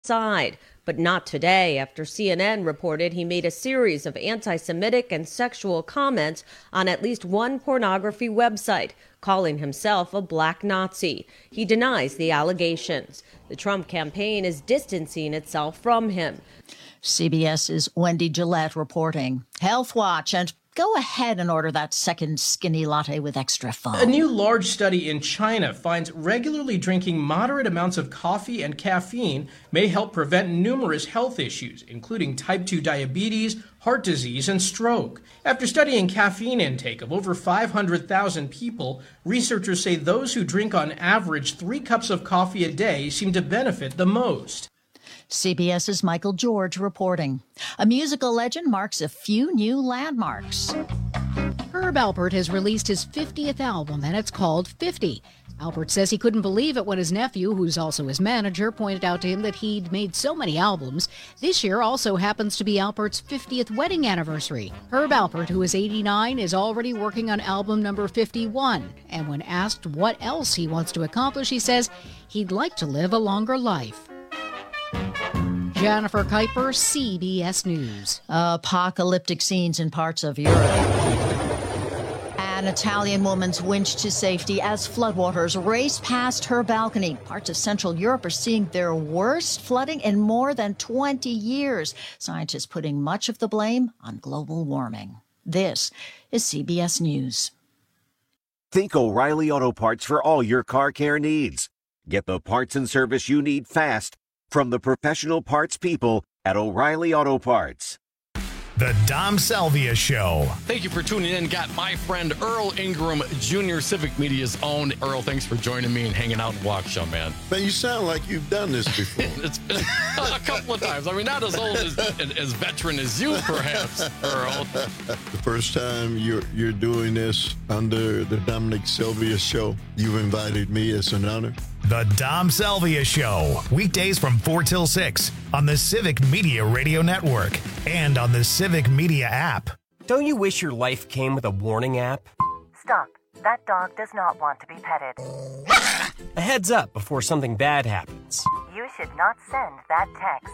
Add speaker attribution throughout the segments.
Speaker 1: side. But not today, after CNN reported he made a series of anti-Semitic and sexual comments on at least one pornography website, calling himself a black Nazi. He denies the allegations. The Trump campaign is distancing itself from him.
Speaker 2: CBS's Wendy Gillette reporting. Health Watch, and go ahead and order that second skinny latte with extra foam.
Speaker 3: A new large study in China finds regularly drinking moderate amounts of coffee and caffeine may help prevent numerous health issues, including type 2 diabetes, heart disease, and stroke. After studying caffeine intake of over 500,000 people, researchers say those who drink on average 3 cups of coffee a day seem to benefit the most.
Speaker 2: CBS's Michael George reporting. A musical legend marks a few new landmarks.
Speaker 4: Herb Alpert has released his 50th album, and it's called 50. Alpert says he couldn't believe it when his nephew, who's also his manager, pointed out to him that he'd made so many albums. This year also happens to be Alpert's 50th wedding anniversary. Herb Alpert, who is 89, is already working on album number 51. And when asked what else he wants to accomplish, he says he'd like to live a longer life. Jennifer Kuiper, CBS News.
Speaker 2: Apocalyptic scenes in parts of Europe. An Italian woman's winched to safety as floodwaters race past her balcony. Parts of Central Europe are seeing their worst flooding in more than 20 years. Scientists putting much of the blame on global warming. This is CBS News.
Speaker 5: Think O'Reilly Auto Parts for all your car care needs. Get the parts and service you need fast from the professional parts people at O'Reilly Auto Parts.
Speaker 6: The Dom Salvia Show.
Speaker 7: Thank you for tuning in. Got my friend Earl Ingram Jr., Civic Media's own. Earl, thanks for joining me and hanging out in Waukesha, man.
Speaker 8: Man, you sound like you've done this before.
Speaker 7: It's been a couple of times. I mean, not as old as veteran as you, perhaps, Earl.
Speaker 8: The first time you're doing this under the Dominic Salvia Show, you've invited me. It's an honor.
Speaker 6: The Dom Salvia Show, weekdays from 4 till 6 on the Civic Media Radio Network and on the Civic Media app.
Speaker 9: Don't you wish your life came with a warning app?
Speaker 10: Stop. That dog does not want to be petted.
Speaker 9: A heads up before something bad happens.
Speaker 10: You should not send that text.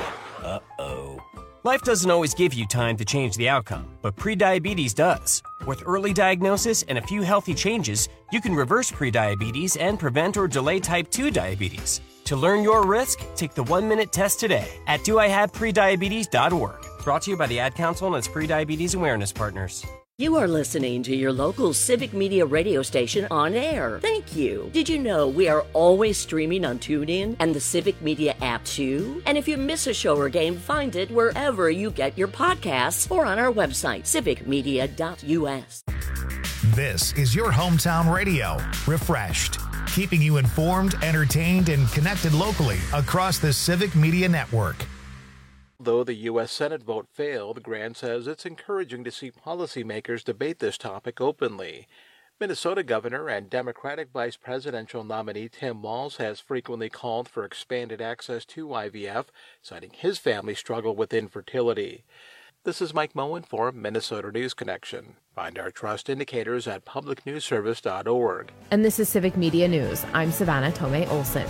Speaker 9: Uh-oh. Life doesn't always give you time to change the outcome, but prediabetes does. With early diagnosis and a few healthy changes, you can reverse prediabetes and prevent or delay type 2 diabetes. To learn your risk, take the 1-minute test today at doihaveprediabetes.org. Brought to you by the Ad Council and its prediabetes awareness partners.
Speaker 11: You are listening to your local Civic Media radio station on air. Thank you. Did you know we are always streaming on TuneIn and the Civic Media app too? And if you miss a show or game, find it wherever you get your podcasts or on our website, civicmedia.us.
Speaker 6: This is your hometown radio, refreshed, keeping you informed, entertained, and connected locally across the Civic Media Network.
Speaker 12: Though the U.S. Senate vote failed, Grant says it's encouraging to see policymakers debate this topic openly. Minnesota Governor and Democratic Vice Presidential nominee Tim Walz has frequently called for expanded access to IVF, citing his family's struggle with infertility. This is Mike Moen for Minnesota News Connection. Find our trust indicators at publicnewsservice.org.
Speaker 13: And this is Civic Media News. I'm Savannah Tomei Olson.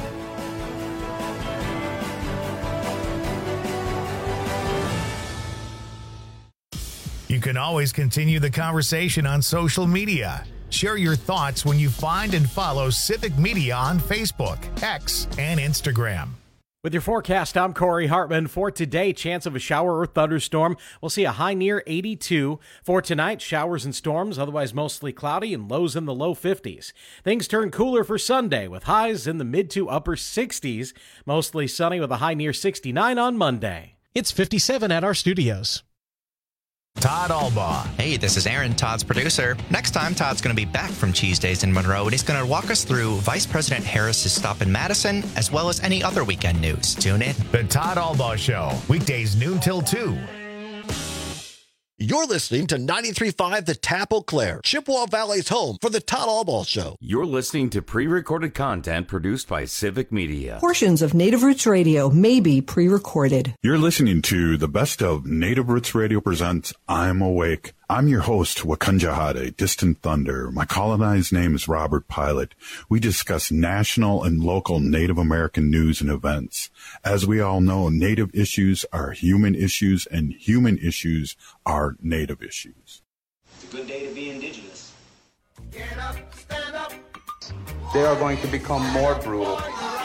Speaker 6: You can always continue the conversation on social media. Share your thoughts when you find and follow Civic Media on Facebook, X, and Instagram.
Speaker 14: With your forecast, I'm Corey Hartman. For today, chance of a shower or thunderstorm. We'll see a high near 82. For tonight, showers and storms, otherwise mostly cloudy and lows in the low 50s. Things turn cooler for Sunday with highs in the mid to upper 60s. Mostly sunny with a high near 69 on Monday.
Speaker 15: It's 57 at our studios.
Speaker 6: Todd Albaugh.
Speaker 16: Hey, this is Aaron, Todd's producer. Next time, Todd's going to be back from Cheese Days in Monroe, and he's going to walk us through Vice President Harris's stop in Madison, as well as any other weekend news. Tune in.
Speaker 6: The Todd Albaugh Show, weekdays noon till 2.
Speaker 17: You're listening to 93.5 The Tap Eau Claire, Chippewa Valley's home for the Todd Albaugh Show.
Speaker 18: You're listening to pre-recorded content produced by Civic Media.
Speaker 19: Portions of Native Roots Radio may be pre-recorded.
Speaker 20: You're listening to the best of Native Roots Radio presents I'm Awake. I'm your host, Wakanja Hade, Distant Thunder. My colonized name is Robert Pilot. We discuss national and local Native American news and events. As we all know, Native issues are human issues, and human issues are Native issues.
Speaker 21: It's a good day to be indigenous.
Speaker 22: Get up, stand up. They are going to become more brutal.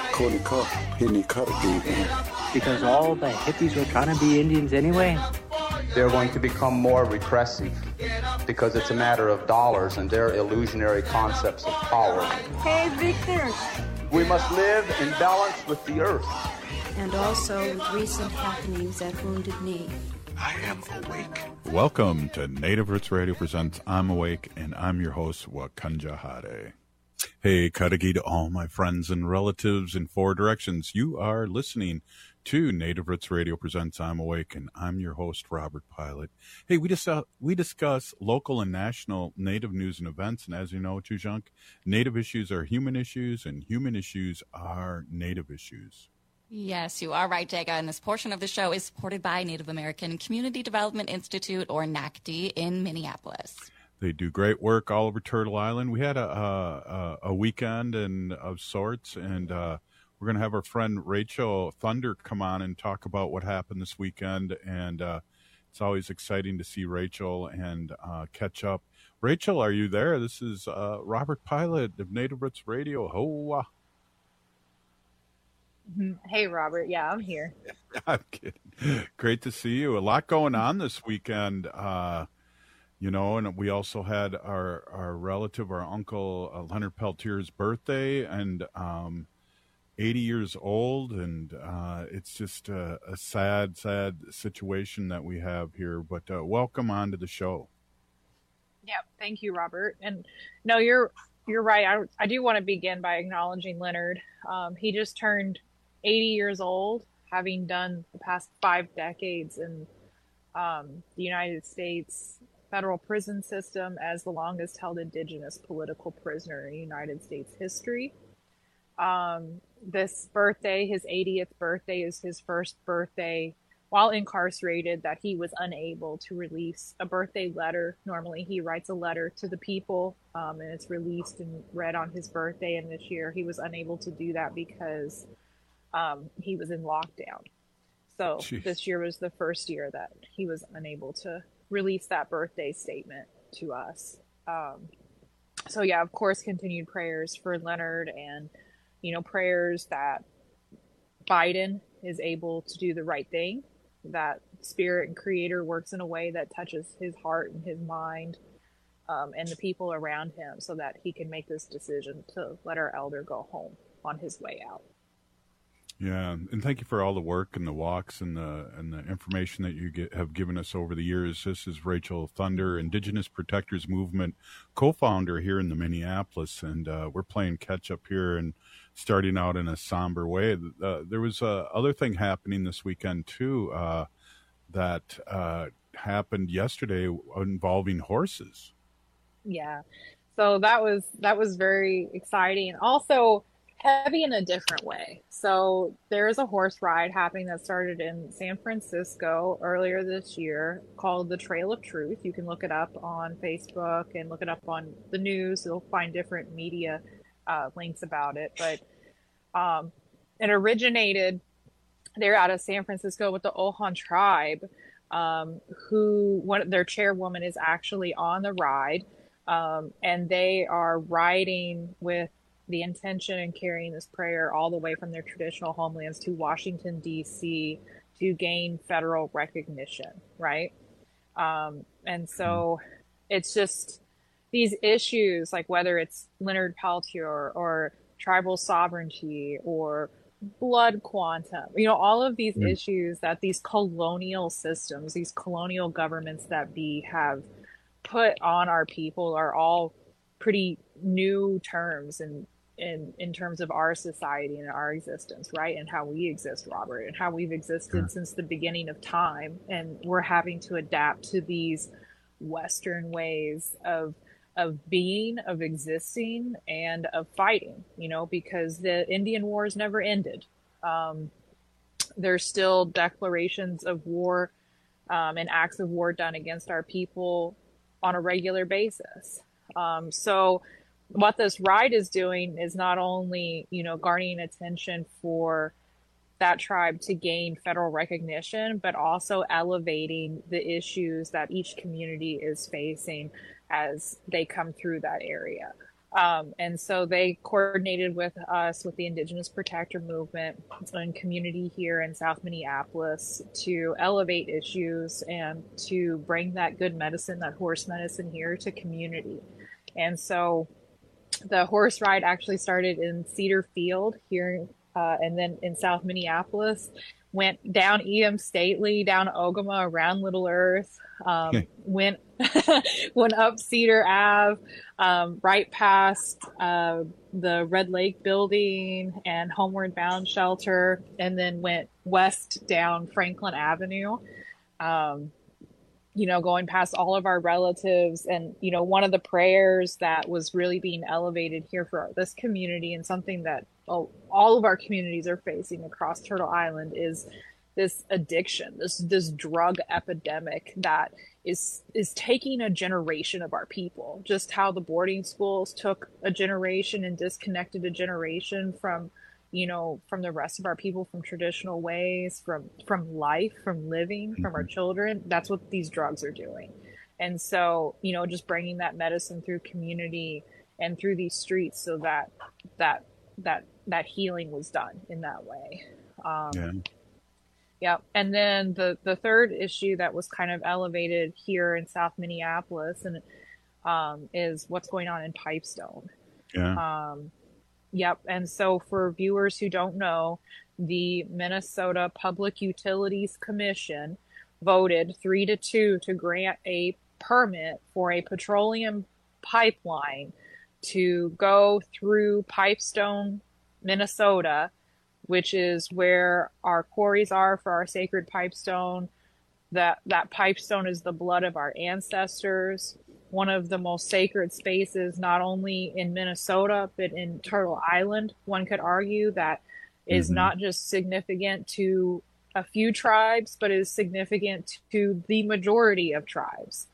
Speaker 23: Because all the hippies were trying to be Indians anyway.
Speaker 22: They're going to become more repressive because it's a matter of dollars and their illusionary concepts of power.
Speaker 24: Hey, Victor.
Speaker 22: We must live in balance with the earth.
Speaker 24: And also with recent happenings at Wounded Knee.
Speaker 20: I am awake. Welcome to Native Roots Radio presents I'm Awake, and I'm your host, Wakanja Hade. Hey, Kadagi to all my friends and relatives in four directions. You are listening to Native Roots Radio presents I'm Awake, and I'm your host, Robert Pilot. Hey, we discuss local and national Native news and events, and as you know, Chujank, Native issues are human issues, and human issues are Native issues.
Speaker 25: Yes, you are right, Jaga, and this portion of the show is supported by Native American Community Development Institute, or NACD, in Minneapolis.
Speaker 20: They do great work all over Turtle Island. We had a weekend of sorts, and we're going to have our friend Rachel Thunder come on and talk about what happened this weekend. And it's always exciting to see Rachel and catch up. Rachel, are you there? This is Robert Pilot of Native Roots Radio. Hoa.
Speaker 26: Hey, Robert. Yeah, I'm here.
Speaker 20: I'm kidding. Great to see you. A lot going on this weekend. You know, and we also had our relative, our uncle Leonard Peltier's birthday, and 80 years old, and it's just a sad situation that we have here. But welcome on to the show.
Speaker 26: Yeah, thank you, Robert. And no, you're right. I do want to begin by acknowledging Leonard. He just turned 80 years old, having done the past 5 decades in the United States federal prison system as the longest held indigenous political prisoner in United States history. This birthday, his 80th birthday, is his first birthday while incarcerated that he was unable to release a birthday letter. Normally he writes a letter to the people and it's released and read on his birthday, and this year he was unable to do that because he was in lockdown. So Jeez. This year was the first year that he was unable to release that birthday statement to us. So yeah, of course, continued prayers for Leonard, and, you know, prayers that Biden is able to do the right thing, that Spirit and Creator works in a way that touches his heart and his mind, and the people around him, so that he can make this decision to let our elder go home on his way out.
Speaker 20: Yeah, and thank you for all the work and the walks and the information that you have given us over the years. This is Rachel Thunder, Indigenous Protectors Movement co-founder here in the Minneapolis, and we're playing catch up here and starting out in a somber way. There was other thing happening this weekend too that happened yesterday involving horses.
Speaker 26: Yeah, so that was very exciting. Also heavy in a different way. So there's a horse ride happening that started in San Francisco earlier this year called the Trail of Truth. You can look it up on Facebook and look it up on the news. You'll find different media links about it. But it originated there out of San Francisco with the Ohlone tribe, their chairwoman is actually on the ride. And they are riding with the intention and carrying this prayer all the way from their traditional homelands to Washington, D.C. to gain federal recognition, right? And so it's just these issues, like whether it's Leonard Peltier or tribal sovereignty or blood quantum, you know, all of these issues that these colonial systems, these colonial governments that we have put on our people are all pretty new terms and in terms of our society and our existence, right? And how we exist, Robert, and how we've existed since the beginning of time. And we're having to adapt to these Western ways of being, of existing, and of fighting, you know, because the Indian Wars never ended. There's still declarations of war and acts of war done against our people on a regular basis. So what this ride is doing is not only, garnering attention for that tribe to gain federal recognition, but also elevating the issues that each community is facing as they come through that area. And so they coordinated with us, with the Indigenous Protector Movement and community here in South Minneapolis, to elevate issues and to bring that good medicine, that horse medicine, here to community. And so the horse ride actually started in Cedar Field here, and then in South Minneapolis, went down E.M. Stately, down Ogama, around Little Earth, went up Cedar Ave, right past the Red Lake building and Homeward Bound shelter, and then went west down Franklin Avenue, going past all of our relatives. And, one of the prayers that was really being elevated here for this community, and something that all of our communities are facing across Turtle Island, is this addiction, this drug epidemic that is taking a generation of our people. Just how the boarding schools took a generation and disconnected a generation from the rest of our people, from traditional ways, from life, from living, from our children. That's what these drugs are doing. And so, just bringing that medicine through community and through these streets, so that healing was done in that way. Yeah. And then the third issue that was kind of elevated here in South Minneapolis and is what's going on in Pipestone.
Speaker 20: Yeah.
Speaker 26: Yep. And so for viewers who don't know, the Minnesota Public Utilities Commission voted 3-2 to grant a permit for a petroleum pipeline to go through Pipestone, Minnesota, which is where our quarries are for our sacred pipestone. That pipestone is the blood of our ancestors, one of the most sacred spaces, not only in Minnesota, but in Turtle Island. One could argue that is not just significant to a few tribes, but is significant to the majority of tribes.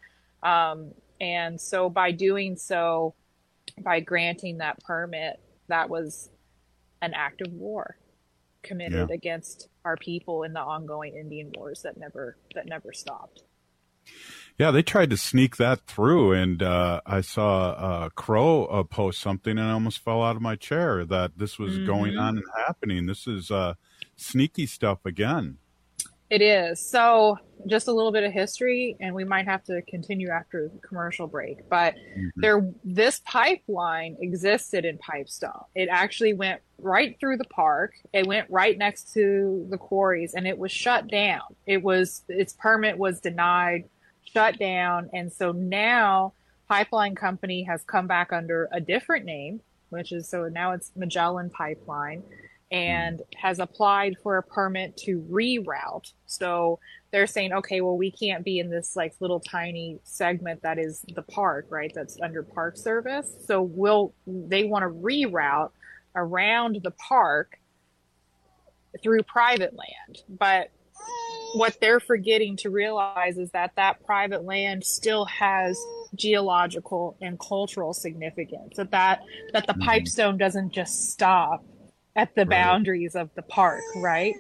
Speaker 26: And so by doing so, by granting that permit, that was an act of war committed against our people in the ongoing Indian wars that never stopped.
Speaker 20: Yeah, they tried to sneak that through, and I saw Crow post something, and I almost fell out of my chair that this was going on and happening. This is sneaky stuff again.
Speaker 26: It is. So just a little bit of history, and we might have to continue after the commercial break, but this pipeline existed in Pipestone. It actually went right through the park. It went right next to the quarries, and it was shut down. Its permit was denied, shut down. And so now Pipeline Company has come back under a different name, so now it's Magellan Pipeline, and has applied for a permit to reroute. So they're saying, okay, well, we can't be in this little tiny segment that is the park, right? That's under Park Service. So they want to reroute around the park through private land. But what they're forgetting to realize is that private land still has geological and cultural significance, that the Pipestone doesn't just stop at the boundaries of the park, right?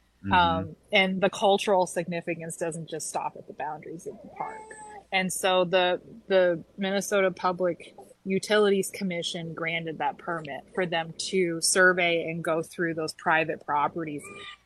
Speaker 26: And the cultural significance doesn't just stop at the boundaries of the park. And so the Minnesota Public Utilities Commission granted that permit for them to survey and go through those private properties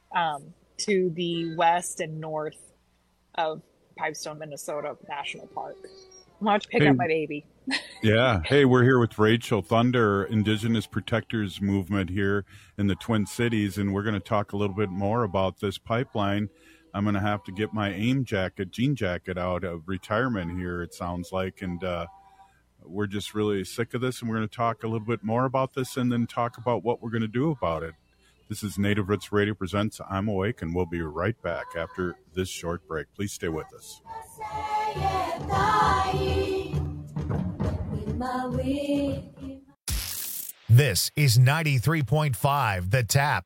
Speaker 26: to the west and north of Pipestone, Minnesota National Park. I'm going to pick up my baby.
Speaker 20: Yeah. Hey, we're here with Rachel Thunder, Indigenous Protectors Movement here in the Twin Cities, and we're going to talk a little bit more about this pipeline. I'm going to have to get my jean jacket out of retirement here, it sounds like, and we're just really sick of this, and we're going to talk a little bit more about this and then talk about what we're going to do about it. This is Native Roots Radio presents I'm Awake, and we'll be right back after this short break. Please stay with us.
Speaker 6: This is 93.5 The Tap.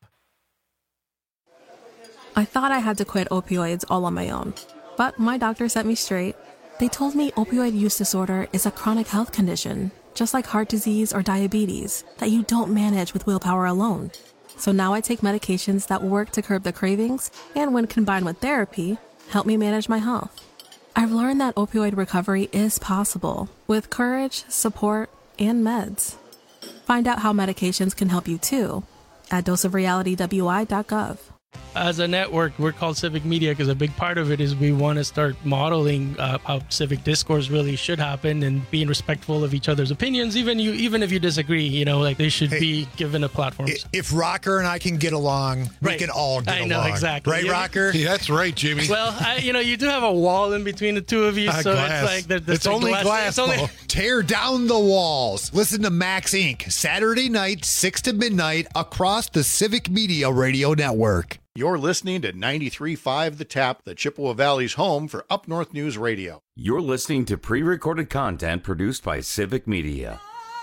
Speaker 1: I thought I had to quit opioids all on my own, but my doctor set me straight. They told me opioid use disorder is a chronic health condition, just like heart disease or diabetes, that you don't manage with willpower alone. So now I take medications that work to curb the cravings and, when combined with therapy, help me manage my health. I've learned that opioid recovery is possible with courage, support, and meds. Find out how medications can help you too at doseofrealitywi.gov.
Speaker 2: As a network, we're called Civic Media because a big part of it is we want to start modeling how civic discourse really should happen and being respectful of each other's opinions, even if you disagree. Like they should be given a platform.
Speaker 3: If Rocker and I can get along, we can all get along. I know,
Speaker 2: exactly.
Speaker 3: Right, Rocker?
Speaker 4: Yeah, that's right, Jimmy.
Speaker 2: Well, you do have a wall in between the two of you, so
Speaker 3: glass.
Speaker 2: it's like
Speaker 3: it's only glass. Tear down the walls. Listen to Max Inc. Saturday night, 6 to midnight, across the Civic Media Radio Network.
Speaker 5: You're listening to 93.5 The Tap, the Chippewa Valley's home for Up North News Radio.
Speaker 18: You're listening to pre-recorded content produced by Civic Media.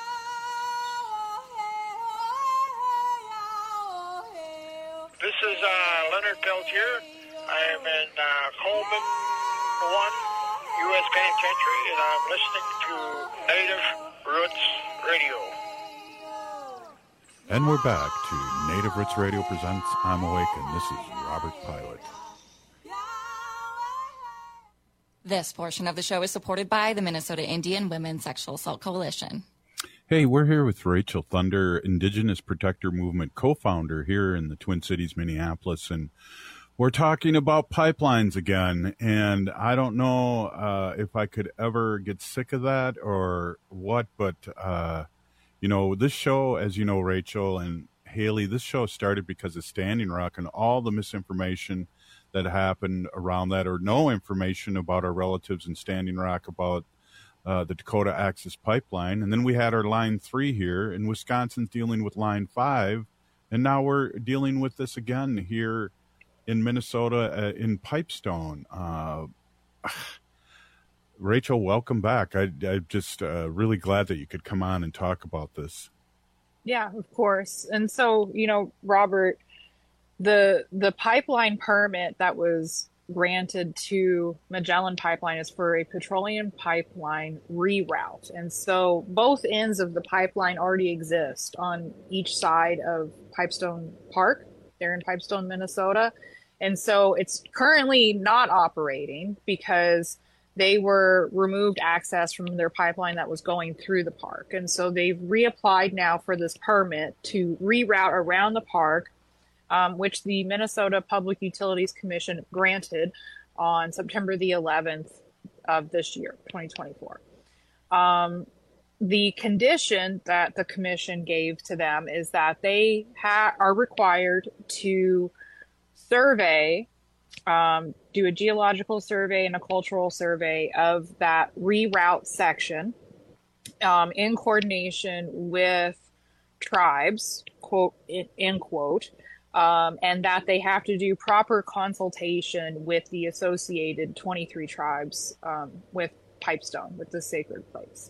Speaker 7: This is Leonard Peltier. I am in Coleman 1, U.S. Penitentiary, and I'm listening to Native Roots Radio.
Speaker 20: And we're back to Native Roots Radio presents I'm Awake, and this is Robert Pilot.
Speaker 25: This portion of the show is supported by the Minnesota Indian Women's Sexual Assault Coalition.
Speaker 20: Hey, we're here with Rachel Thunder, Indigenous Protector Movement co-founder here in the Twin Cities, Minneapolis, and we're talking about pipelines again, and I don't know if I could ever get sick of that or what, but this show, as you know, Rachel and Haley, this show started because of Standing Rock and all the misinformation that happened around that, or no information about our relatives in Standing Rock about the Dakota Access Pipeline. And then we had our Line 3 here, and Wisconsin's dealing with Line 5, and now we're dealing with this again here in Minnesota in Pipestone. Rachel, welcome back. I'm just really glad that you could come on and talk about this.
Speaker 26: Yeah, of course. And so, Robert, the pipeline permit that was granted to Magellan Pipeline is for a petroleum pipeline reroute. And so both ends of the pipeline already exist on each side of Pipestone Park, there in Pipestone, Minnesota. And so it's currently not operating because they were removed access from their pipeline that was going through the park. And so they've reapplied now for this permit to reroute around the park, which the Minnesota Public Utilities Commission granted on September the 11th of this year, 2024. The condition that the commission gave to them is that they are required to survey, do a geological survey and a cultural survey of that reroute section in coordination with tribes, quote, end quote, and that they have to do proper consultation with the associated 23 tribes with Pipestone, with the sacred place.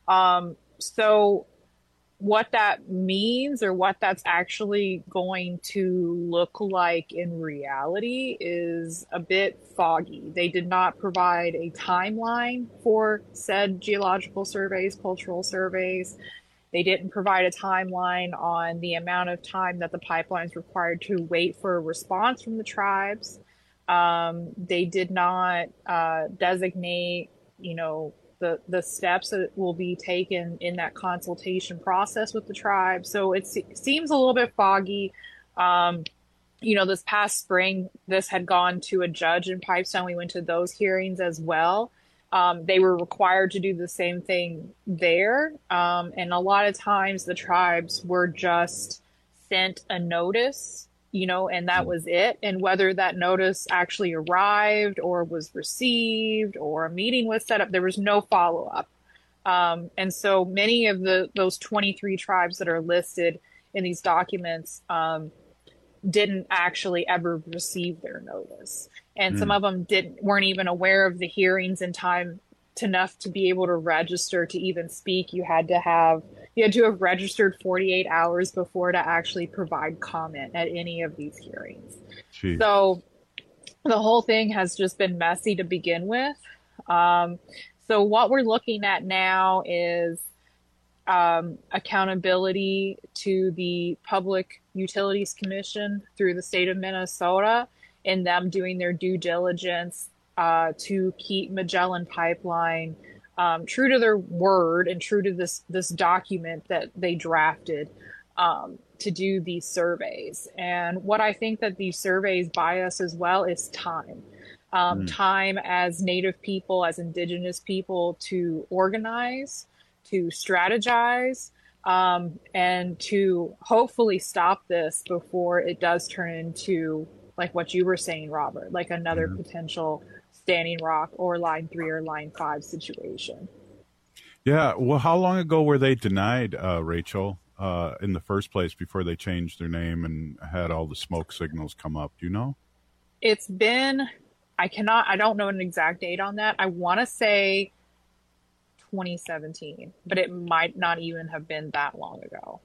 Speaker 26: So what that means, or what that's actually going to look like in reality, is a bit foggy. They did not provide a timeline for said geological surveys, cultural surveys. They didn't provide a timeline on the amount of time that the pipeline is required to wait for a response from the tribes. They did not designate, the steps that will be taken in that consultation process with the tribe. So it seems a little bit foggy. This past spring, this had gone to a judge in Pipestone. We went to those hearings as well. They were required to do the same thing there. And a lot of times the tribes were just sent a notice, and that was it. And whether that notice actually arrived or was received or a meeting was set up, there was no follow-up. And so many of those 23 tribes that are listed in these documents didn't actually ever receive their notice. And some of them weren't even aware of the hearings in time enough to be able to register to even speak. You had to have registered 48 hours before to actually provide comment at any of these hearings. Jeez. So the whole thing has just been messy to begin with. So what we're looking at now is accountability to the Public Utilities Commission through the state of Minnesota, and them doing their due diligence to keep Magellan Pipeline true to their word and true to this document that they drafted to do these surveys. And what I think that these surveys buy us as well is time. Time as Native people, as Indigenous people, to organize, to strategize, and to hopefully stop this before it does turn into, like what you were saying, Robert, like another potential Standing Rock or Line 3 or Line 5 situation.
Speaker 20: Yeah. Well, how long ago were they denied, Rachel, in the first place before they changed their name and had all the smoke signals come up? Do you know?
Speaker 26: It's been, I don't know an exact date on that. I want to say 2017, but it might not even have been that long ago.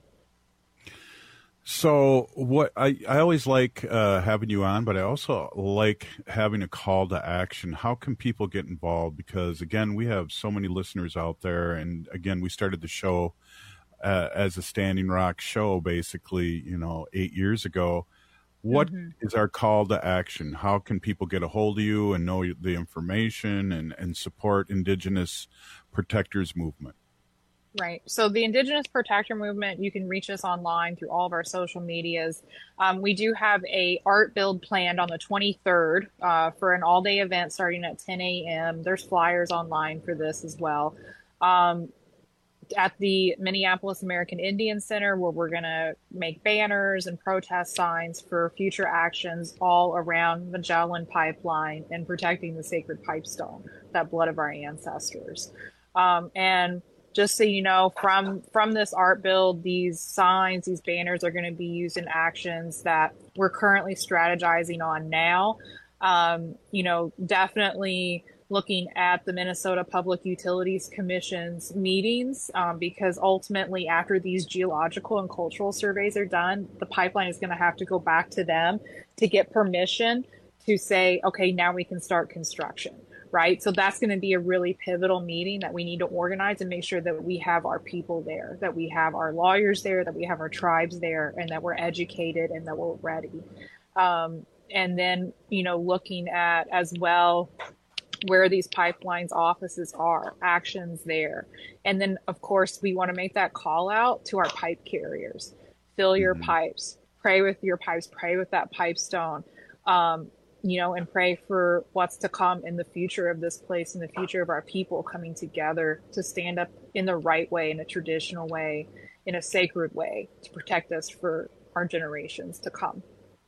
Speaker 20: So what I always like having you on, but I also like having a call to action. How can people get involved? Because again, we have so many listeners out there, and again, we started the show as a Standing Rock show, basically, 8 years ago. What is our call to action? How can people get a hold of you and know the information and support Indigenous Protectors Movement?
Speaker 26: Right. So the Indigenous Protector Movement, you can reach us online through all of our social medias. We do have a art build planned on the 23rd for an all-day event starting at 10 a.m. There's flyers online for this as well. At the Minneapolis American Indian Center, where we're going to make banners and protest signs for future actions all around Magellan Pipeline and protecting the sacred pipestone, that blood of our ancestors. And just so you know, from this art build, these signs, these banners are going to be used in actions that we're currently strategizing on now. Definitely looking at the Minnesota Public Utilities Commission's meetings, because ultimately after these geological and cultural surveys are done, the pipeline is going to have to go back to them to get permission to say, okay, now we can start construction. Right. So that's going to be a really pivotal meeting that we need to organize and make sure that we have our people there, that we have our lawyers there, that we have our tribes there, and that we're educated and that we're ready. And then, looking at as well where these pipelines offices are, actions there. And then, of course, we want to make that call out to our pipe carriers. Fill your pipes, pray with your pipes, pray with that pipestone. And pray for what's to come in the future of this place and the future of our people coming together to stand up in the right way, in a traditional way, in a sacred way, to protect us for our generations to come.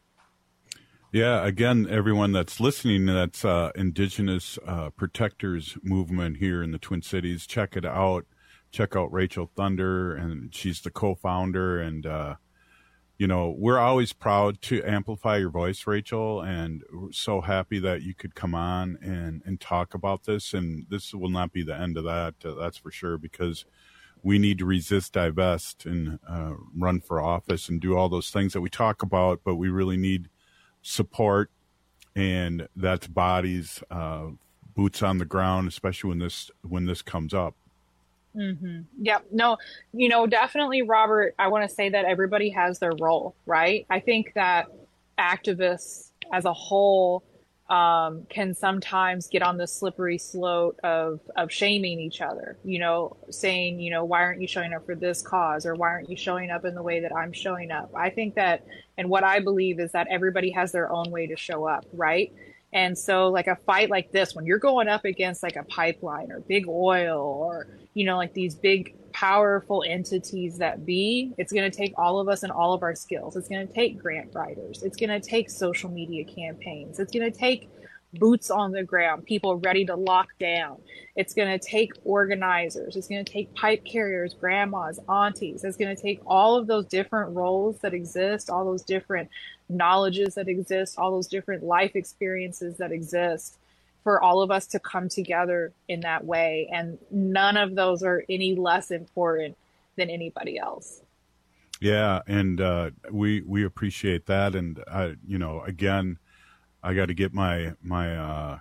Speaker 20: Yeah, again, everyone that's listening, that's Indigenous Protectors Movement here in the Twin Cities. Check it out. Check out Rachel Thunder, and she's the co-founder, and we're always proud to amplify your voice, Rachel, and we're so happy that you could come on and talk about this. And this will not be the end of that, that's for sure, because we need to resist, divest, and run for office and do all those things that we talk about, but we really need support, and that's bodies, boots on the ground, especially when this comes up.
Speaker 26: Mm-hmm. Yeah, no, definitely, Robert, I want to say that everybody has their role, right? I think that activists as a whole can sometimes get on the slippery slope of shaming each other, saying, why aren't you showing up for this cause, or why aren't you showing up in the way that I'm showing up? I think that, and what I believe is that everybody has their own way to show up, right? And so like a fight like this, when you're going up against like a pipeline or big oil or, like these big powerful entities that be, it's going to take all of us and all of our skills. It's going to take grant writers. It's going to take social media campaigns. It's going to take boots on the ground, people ready to lock down. It's going to take organizers. It's going to take pipe carriers, grandmas, aunties. It's going to take all of those different roles that exist, all those different knowledges that exist, all those different life experiences that exist, for all of us to come together in that way. And none of those are any less important than anybody else.
Speaker 20: Yeah. And we appreciate that. And, again, I got to get my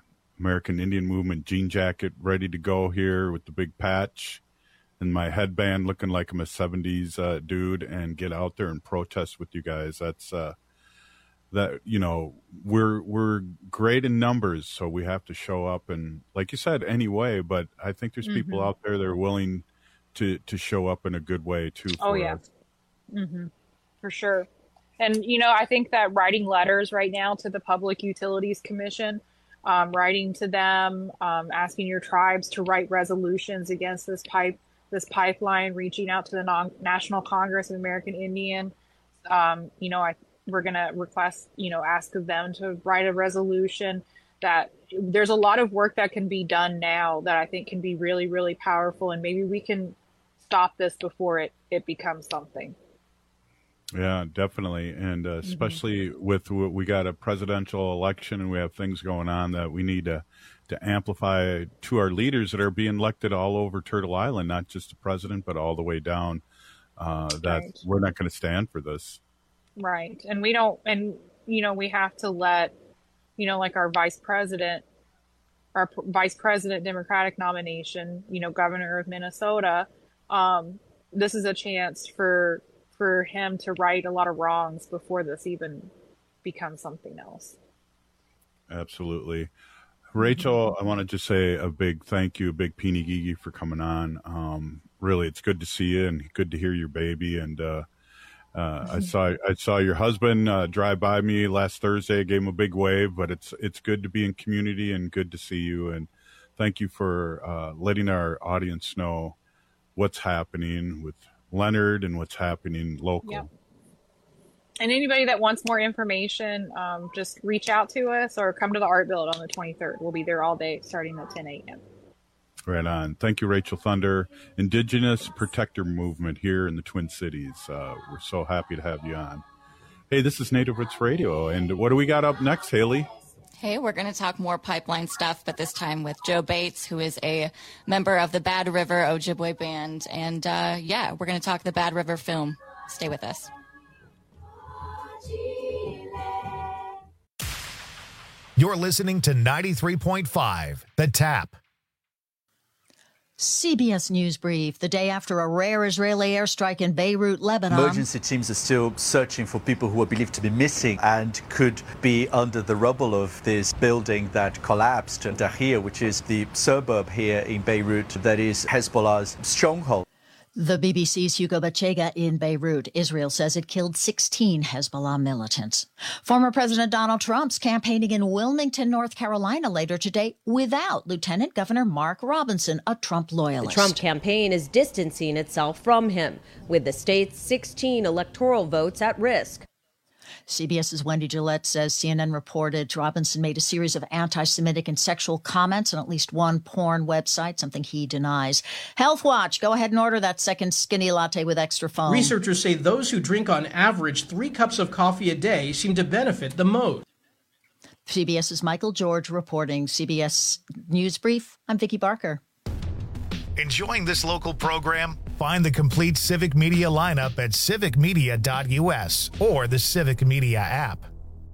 Speaker 20: American Indian Movement jean jacket ready to go here with the big patch and my headband looking like I'm a 70s dude and get out there and protest with you guys. That's that, you know, we're great in numbers, so we have to show up and, like you said, anyway, but I think there's people out there that are willing to show up in a good way too.
Speaker 26: For sure. And, you know, I think that writing letters right now to the Public Utilities Commission, writing to them, asking your tribes to write resolutions against this pipeline, reaching out to the National Congress of American Indian, you know, we're going to request, you know, ask them to write a resolution. That there's a lot of work that can be done now that I think can be really, really powerful. And maybe we can stop this before it becomes something.
Speaker 20: Yeah, definitely. And especially with we got a presidential election and we have things going on that we need to amplify to our leaders that are being elected all over Turtle Island, not just the president, but all the way down, that we're not going to stand for this.
Speaker 26: Right. And we don't, and, you know, we have to let, you know, like our vice president Democratic nomination, you know, governor of Minnesota, this is a chance for him to right a lot of wrongs before this even becomes something else.
Speaker 20: Absolutely. Rachel, I want to just say a big thank you, a big Peeny Gigi for coming on. Really, it's good to see you and good to hear your baby. And I saw your husband drive by me last Thursday. I gave him a big wave, but it's good to be in community and good to see you. And thank you for letting our audience know what's happening with Leonard and what's happening local.
Speaker 26: Yep. And anybody that wants more information, just reach out to us or come to the Art Build on the 23rd. We'll be there all day starting at 10 a.m.
Speaker 20: Right on. Thank you, Rachel Thunder, Indigenous Protector Movement here in the Twin Cities. We're so happy to have you on. Hey, this is Native Roots Radio, and what do we got up next, Haley?
Speaker 25: Hey, we're going to talk more pipeline stuff, but this time with Joe Bates, who is a member of the Bad River Ojibwe Band. And we're going to talk the Bad River film. Stay with us.
Speaker 6: You're listening to 93.5, The Tap.
Speaker 4: CBS News Brief. The day after a rare Israeli airstrike in Beirut, Lebanon.
Speaker 8: Emergency teams are still searching for people who are believed to be missing and could be under the rubble of this building that collapsed in Dahir, which is the suburb here in Beirut that is Hezbollah's stronghold.
Speaker 4: The BBC's Hugo Bachega in Beirut. Israel says it killed 16 Hezbollah militants. Former President Donald Trump's campaigning in Wilmington, North Carolina later today without Lieutenant Governor Mark Robinson, a Trump loyalist.
Speaker 9: The Trump campaign is distancing itself from him, with the state's 16 electoral votes at risk.
Speaker 4: CBS's Wendy Gillette says CNN reported Robinson made a series of anti-Semitic and sexual comments on at least one porn website, something he denies. Health Watch, go ahead and order that second skinny latte with extra foam.
Speaker 10: Researchers say those who drink on average 3 cups of coffee a day seem to benefit the most.
Speaker 4: CBS's Michael George reporting. CBS News Brief, I'm Vicki Barker.
Speaker 6: Enjoying this local program? Find the complete Civic Media lineup at civicmedia.us or the Civic Media app.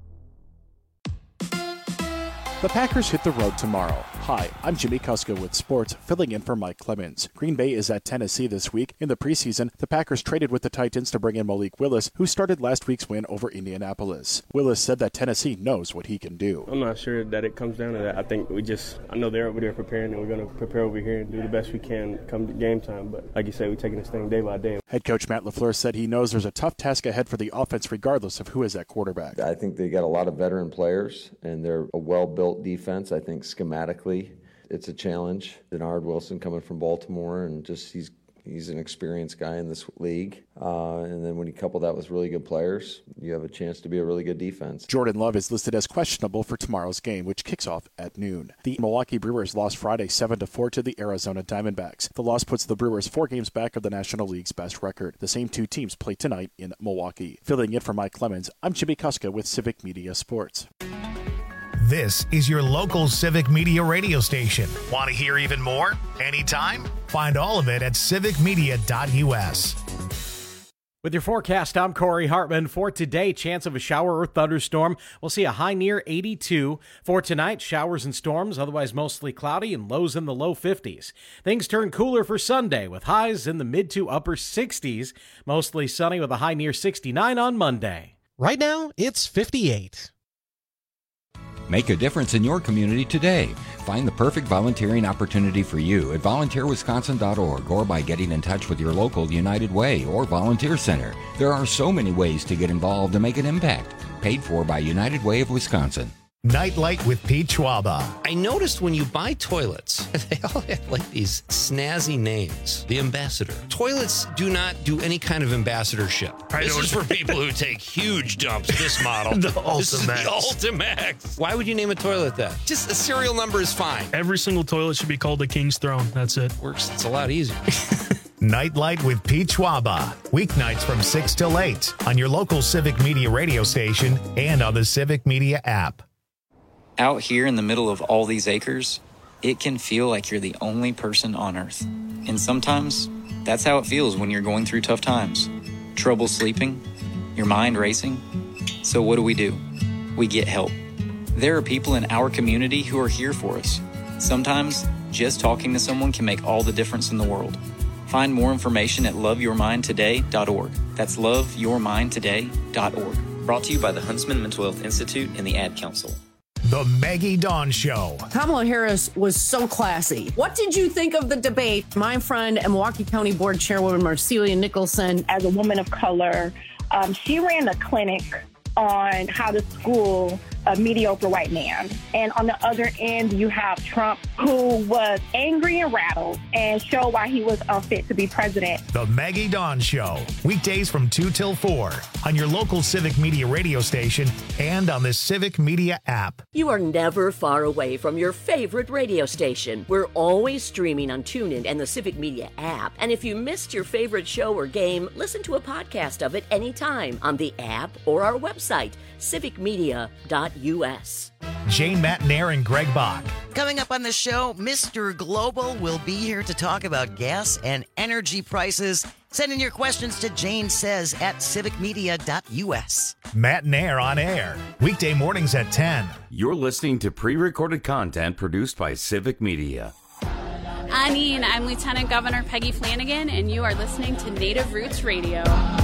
Speaker 11: The Packers hit the road tomorrow. Hi, I'm Jimmy Kuska with sports, filling in for Mike Clemens. Green Bay is at Tennessee this week. In the preseason, the Packers traded with the Titans to bring in Malik Willis, who started last week's win over Indianapolis. Willis said that Tennessee knows what he can do.
Speaker 12: I'm not sure that it comes down to that. I think I know they're over there preparing, and we're going to prepare over here and do the best we can come to game time. But like you say, we're taking this thing day by day.
Speaker 11: Head coach Matt LaFleur said he knows there's a tough task ahead for the offense regardless of who is at quarterback.
Speaker 27: I think they got a lot of veteran players, and they're a well-built defense. I think schematically it's a challenge. Denard Wilson coming from Baltimore, and just he's an experienced guy in this league. And then when you couple that with really good players, you have a chance to be a really good defense.
Speaker 11: Jordan Love is listed as questionable for tomorrow's game, which kicks off at noon. The Milwaukee Brewers lost Friday 7-4 to the Arizona Diamondbacks. The loss puts the Brewers 4 games back of the National League's best record. The same 2 teams play tonight in Milwaukee. Filling in for Mike Clemens, I'm Jimmy Kuska with Civic Media Sports.
Speaker 6: This is your local Civic Media radio station. Want to hear even more? Anytime? Find all of it at civicmedia.us.
Speaker 13: With your forecast, I'm Corey Hartman. For today, chance of a shower or thunderstorm. We'll see a high near 82. For tonight, showers and storms, otherwise mostly cloudy and lows in the low 50s. Things turn cooler for Sunday with highs in the mid to upper 60s. Mostly sunny with a high near 69 on Monday.
Speaker 14: Right now, it's 58.
Speaker 15: Make a difference in your community today. Find the perfect volunteering opportunity for you at volunteerwisconsin.org or by getting in touch with your local United Way or Volunteer Center. There are so many ways to get involved and make an impact. Paid for by United Way of Wisconsin.
Speaker 6: Nightlight with Pete Schwaba.
Speaker 16: I noticed when you buy toilets, they all have like these snazzy names. The Ambassador. Toilets do not do any kind of ambassadorship. This is for people who take huge dumps, this model.
Speaker 17: The
Speaker 16: This is the
Speaker 17: Ultimax.
Speaker 16: Ultimax. Why would you name a toilet that? Just a serial number is fine.
Speaker 17: Every single toilet should be called the King's Throne. That's it.
Speaker 16: Works. It's a lot easier.
Speaker 6: Nightlight with Pete Schwaba. Weeknights from 6 till 8 on your local Civic Media radio station and on the Civic Media app.
Speaker 19: Out here in the middle of all these acres, it can feel like you're the only person on Earth. And sometimes, that's how it feels when you're going through tough times. Trouble sleeping, your mind racing. So what do? We get help. There are people in our community who are here for us. Sometimes, just talking to someone can make all the difference in the world. Find more information at loveyourmindtoday.org. That's loveyourmindtoday.org. Brought to you by the Huntsman Mental Health Institute and the Ad Council.
Speaker 6: The Maggie Dawn Show.
Speaker 21: Kamala Harris was so classy. What did you think of the debate? My friend and Milwaukee County Board Chairwoman Marcelia Nicholson.
Speaker 28: As a woman of color, she ran a clinic on how to school a mediocre white man. And on the other end, you have Trump, who was angry and rattled and showed why he was unfit to be president.
Speaker 6: The Maggie Dawn Show. Weekdays from 2 till 4 on your local Civic Media radio station and on the Civic Media app.
Speaker 29: You are never far away from your favorite radio station. We're always streaming on TuneIn and the Civic Media app. And if you missed your favorite show or game, listen to a podcast of it anytime on the app or our website, civicmedia.us.
Speaker 6: Jane Matnair and Greg Bach.
Speaker 30: Coming up on the show, Mr. Global will be here to talk about gas and energy prices. Send in your questions to Jane Says at civicmedia.us.
Speaker 6: Matnair on air. Weekday mornings at 10.
Speaker 18: You're listening to pre-recorded content produced by Civic Media.
Speaker 31: I'm Lieutenant Governor Peggy Flanagan, and you are listening to Native Roots Radio.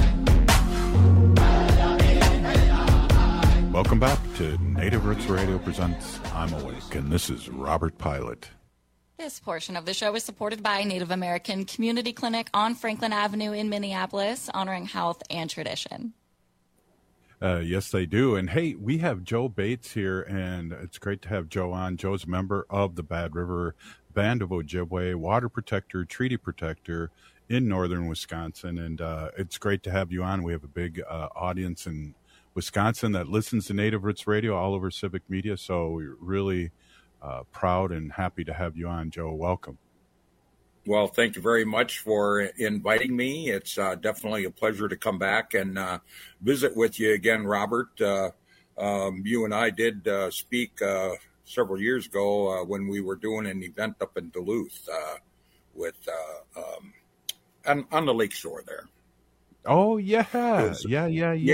Speaker 20: Welcome back to Native Roots Radio presents I'm Awake, and this is Robert Pilot.
Speaker 25: This portion of the show is supported by Native American Community Clinic on Franklin Avenue in Minneapolis, honoring health and tradition.
Speaker 20: Yes, they do. And hey, we have Joe Bates here, and it's great to have Joe on. Joe's a member of the Bad River Band of Ojibwe, water protector, treaty protector in northern Wisconsin. And it's great to have you on. We have a big audience in Wisconsin that listens to Native Roots Radio all over Civic Media. So we're really proud and happy to have you on, Joe. Welcome.
Speaker 32: Well, thank you very much for inviting me. It's definitely a pleasure to come back and visit with you again, Robert. You and I did speak several years ago when we were doing an event up in Duluth with on the lakeshore there.
Speaker 20: Oh, yeah. Yeah.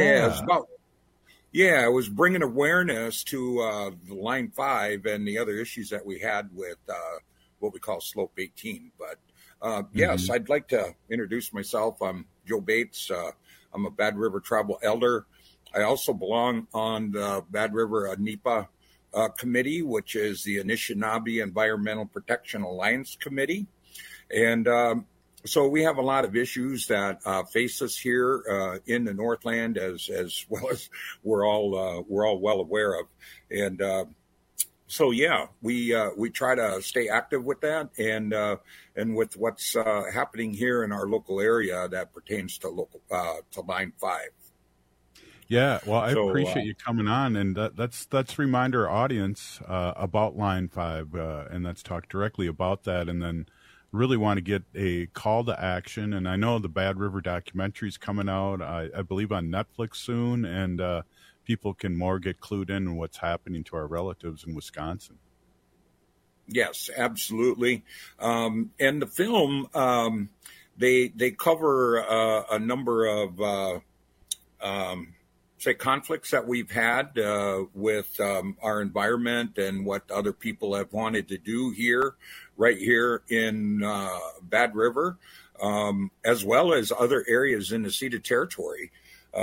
Speaker 32: Yeah, it was bringing awareness to the Line 5 and the other issues that we had with what we call Slope 18. But yes, I'd like to introduce myself. I'm Joe Bates. I'm a Bad River Tribal Elder. I also belong on the Bad River NEPA Committee, which is the Anishinaabe Environmental Protection Alliance Committee. And so we have a lot of issues that face us here in the Northland, as well as we're all well aware of. And so yeah, we try to stay active with that and with what's happening here in our local area that pertains to to Line 5.
Speaker 20: Yeah, well, I appreciate you coming on, and let's remind our audience about Line 5, and let's talk directly about that, and then really want to get a call to action. And I know the Bad River documentary is coming out, I believe, on Netflix soon, and people can more get clued in on what's happening to our relatives in Wisconsin.
Speaker 32: Yes, absolutely. And the film they cover a number of conflicts that we've had with our environment and what other people have wanted to do here, right here in Bad River, as well as other areas in the ceded territory.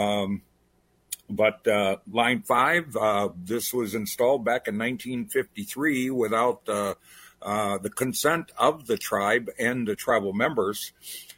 Speaker 32: But Line 5, this was installed back in 1953 without the consent of the tribe and the tribal members.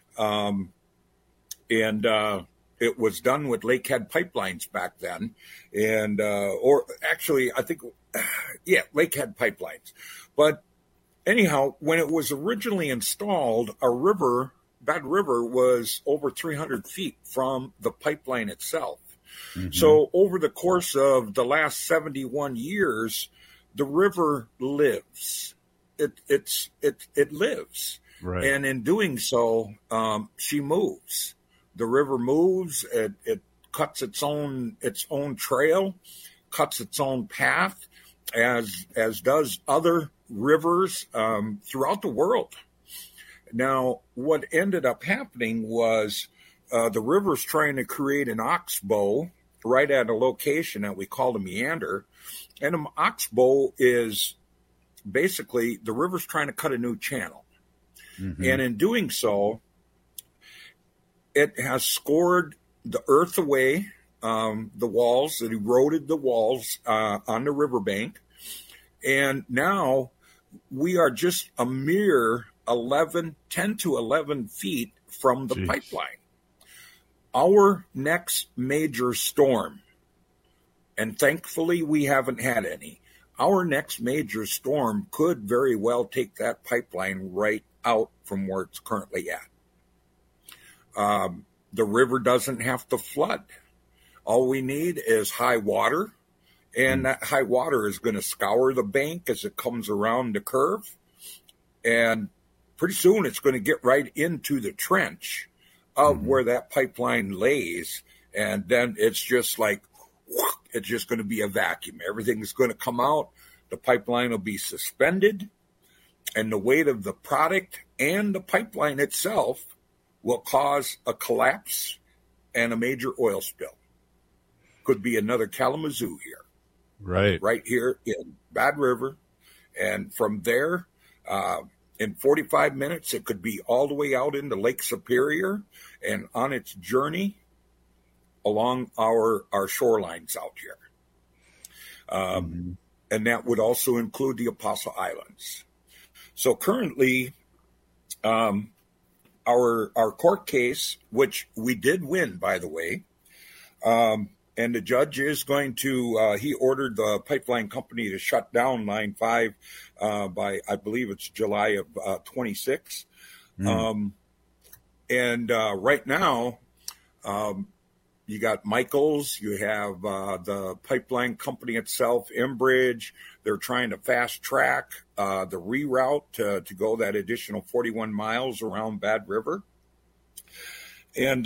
Speaker 32: It was done with Lakehead pipelines back then. Or actually, I think, Lakehead pipelines. But anyhow, when it was originally installed, Bad River was over 300 feet from the pipeline itself. Mm-hmm. So over the course of the last 71 years, the river lives. It lives. Right. And in doing so, she moves. The river moves. It cuts its own trail, cuts its own path, as does other rivers throughout the world. Now, what ended up happening was the river's trying to create an oxbow right at a location that we call the meander, and an oxbow is basically the river's trying to cut a new channel. Mm-hmm. And in doing so, it has scored the earth away, the walls, it eroded the walls on the riverbank. And now we are just a mere 10 to 11 feet from the pipeline. Our next major storm, and thankfully we haven't had any, our next major storm could very well take that pipeline right out from where it's currently at. The river doesn't have to flood. All we need is high water, and that high water is going to scour the bank as it comes around the curve, and pretty soon it's going to get right into the trench of where that pipeline lays, and then it's just like, it's just going to be a vacuum. Everything's going to come out. The pipeline will be suspended, and the weight of the product and the pipeline itself will cause a collapse and a major oil spill. Could be another Kalamazoo here. Right here in Bad River. And from there, in 45 minutes, it could be all the way out into Lake Superior and on its journey along our shorelines out here. And that would also include the Apostle Islands. So currently, our court case, which we did win, by the way, and the judge is going to, he ordered the pipeline company to shut down Line 5 by, I believe it's July of 26. Right now, you got Michaels, you have the pipeline company itself, Enbridge. They're trying to fast track the reroute to go that additional 41 miles around Bad River. And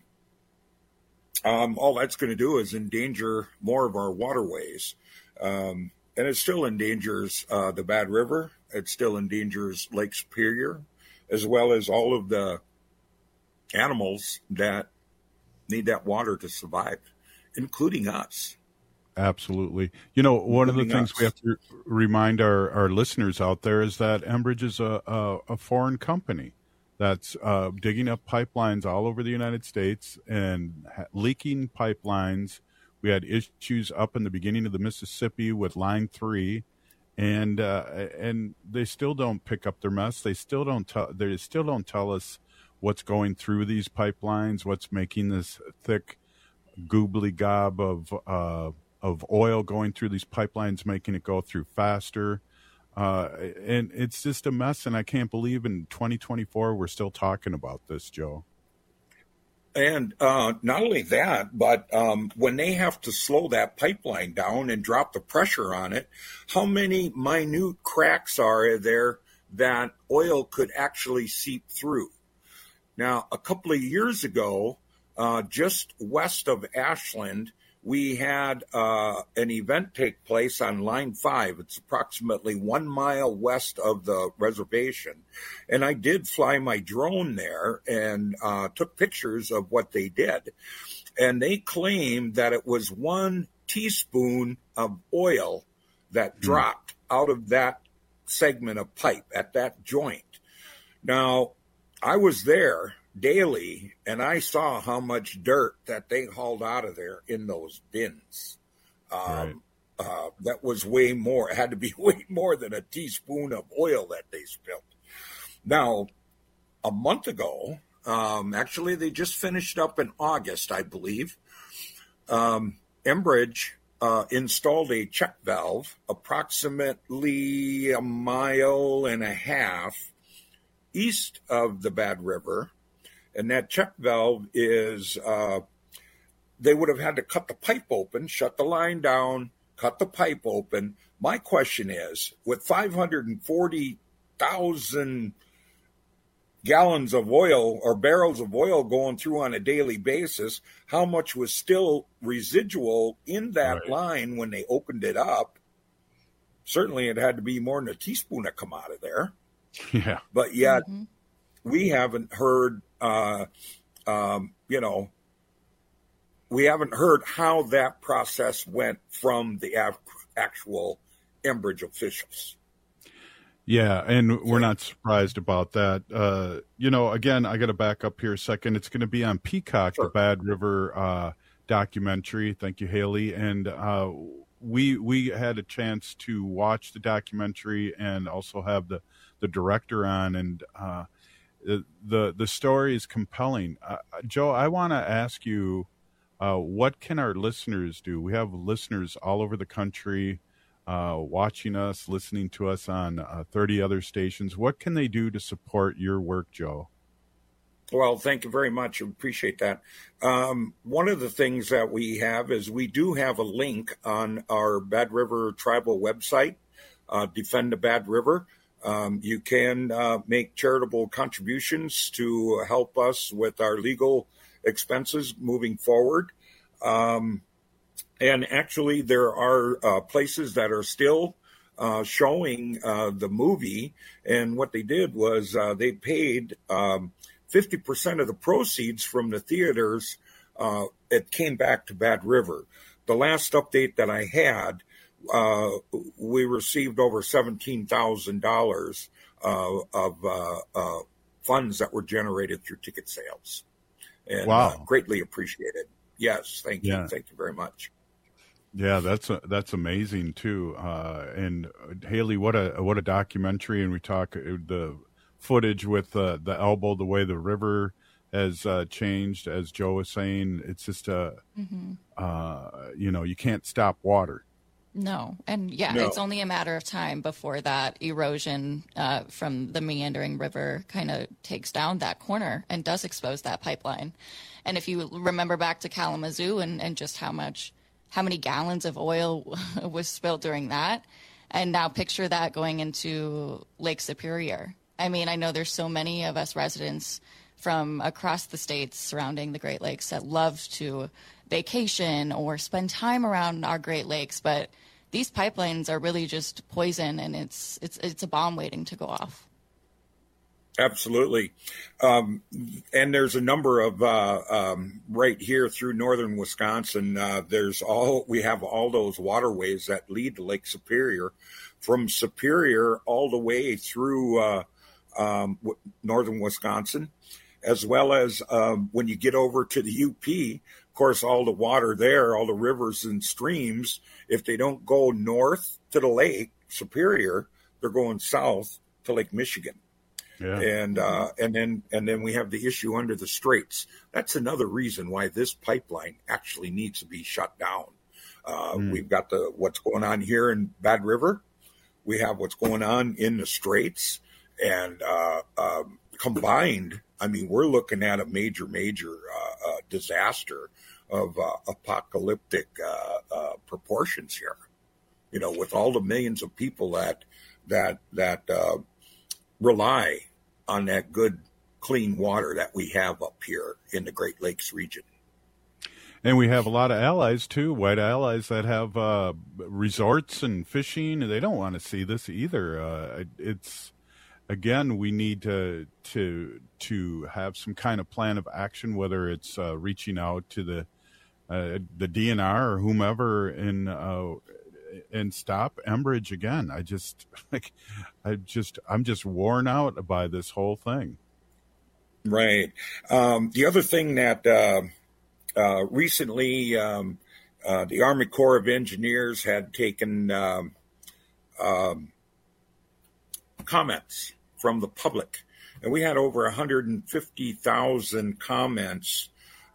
Speaker 32: all that's going to do is endanger more of our waterways. And it still endangers the Bad River. It still endangers Lake Superior, as well as all of the animals that need that water to survive, including us.
Speaker 20: Absolutely. You know, one of the things we have to remind our listeners out there is that Enbridge is a foreign company that's digging up pipelines all over the United States and leaking pipelines. We had issues up in the beginning of the Mississippi with Line 3, and they still don't pick up their mess. They still don't tell us what's going through these pipelines, what's making this thick goobly gob of oil going through these pipelines, making it go through faster. And it's just a mess. And I can't believe in 2024 we're still talking about this, Joe.
Speaker 32: And not only that, but when they have to slow that pipeline down and drop the pressure on it, how many minute cracks are there that oil could actually seep through? Now, a couple of years ago, just west of Ashland, we had an event take place on Line 5. It's approximately 1 mile west of the reservation. And I did fly my drone there and took pictures of what they did. And they claimed that it was 1 teaspoon of oil that dropped out of that segment of pipe at that joint. Now, I was there daily, and I saw how much dirt that they hauled out of there in those bins. That was way more. It had to be way more than a teaspoon of oil that they spilled. Now, a month ago, actually, they just finished up in August, I believe. Enbridge installed a check valve approximately 1.5 miles east of the Bad River. And that check valve is, they would have had to cut the pipe open, shut the line down, cut the pipe open. My question is, with 540,000 gallons of oil or barrels of oil going through on a daily basis, how much was still residual in that line when they opened it up? Certainly it had to be more than a teaspoon that come out of there.
Speaker 20: Yeah.
Speaker 32: But yet we haven't heard, we haven't heard how that process went from the actual Enbridge officials.
Speaker 20: Yeah, and we're not surprised about that. Again, I got to back up here a second. It's going to be on Peacock, the Bad River documentary. Thank you, Haley. And we had a chance to watch the documentary and also have the director on, and the story is compelling. Joe, I want to ask you, what can our listeners do? We have listeners all over the country watching us, listening to us on 30 other stations. What can they do to support your work, Joe?
Speaker 32: Well, thank you very much. I appreciate that. One of the things that we have is we do have a link on our Bad River Tribal website, Defend the Bad River. You can make charitable contributions to help us with our legal expenses moving forward. And actually, there are places that are still showing the movie. And what they did was they paid 50% of the proceeds from the theaters. It came back to Bad River. The last update that I had, we received over $17,000 of funds that were generated through ticket sales. And greatly appreciated. Yes, thank you. Yeah. Thank you very much.
Speaker 20: Yeah, that's amazing too. And Haley, what a documentary! And we talk the footage with the elbow, the way the river has changed, as Joe was saying. It's just you can't stop water.
Speaker 25: No, and it's only a matter of time before that erosion from the meandering river kind of takes down that corner and does expose that pipeline. And if you remember back to Kalamazoo and just how many gallons of oil was spilled during that, and now picture that going into Lake Superior. I mean, I know there's so many of us residents from across the states surrounding the Great Lakes that love to vacation or spend time around our Great Lakes, but these pipelines are really just poison, and it's a bomb waiting to go off.
Speaker 32: Absolutely. And there's a number of right here through northern Wisconsin. We have all those waterways that lead to Lake Superior, from Superior all the way through northern Wisconsin, as well as when you get over to the UP. Of course, all the water there, all the rivers and streams, if they don't go north to the Lake Superior, they're going south to Lake Michigan. Yeah. And then we have the issue under the straits. That's another reason why this pipeline actually needs to be shut down. We've got what's going on here in Bad River. We have what's going on in the straits, and combined, I mean, we're looking at a major disaster of apocalyptic proportions here. You know, with all the millions of people that rely on that good, clean water that we have up here in the Great Lakes region.
Speaker 20: And we have a lot of allies, too, white allies that have resorts and fishing. They don't want to see this either. It's, again, we need to have some kind of plan of action, whether it's reaching out to the DNR or whomever and stop Enbridge again. I'm just worn out by this whole thing.
Speaker 32: Right. The other thing that recently the Army Corps of Engineers had taken comments from the public, and we had over 150,000 comments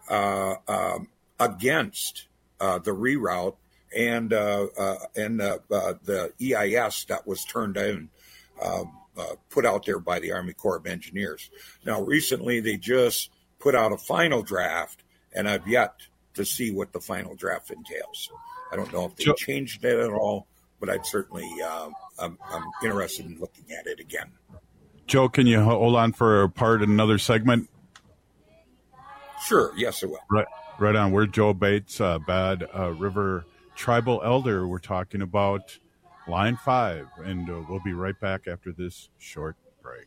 Speaker 32: against the reroute and the EIS that was turned in, put out there by the Army Corps of Engineers. Now, recently they just put out a final draft, and I've yet to see what the final draft entails. I don't know if they changed it at all, but I'd certainly I'm interested in looking at it again.
Speaker 20: Joe, can you hold on for another segment?
Speaker 32: Sure. Yes, I will.
Speaker 20: Right on. We're Joe Bates, Bad River Tribal Elder. We're talking about Line 5, and we'll be right back after this short break.